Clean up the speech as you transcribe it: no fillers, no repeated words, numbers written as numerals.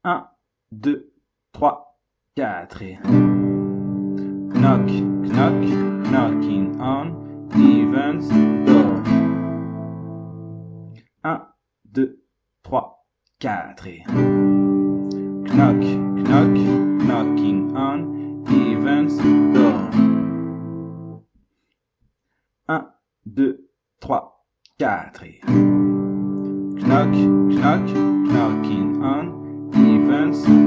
Un, deux, trois, quatre et... Knock, knock, knocking on Evan's door. Un, deux, trois, quatre et... Knock, knock, knocking on Evan's door. Un, deux, trois, quatre et... Knock, knock, knocking on Evan's door.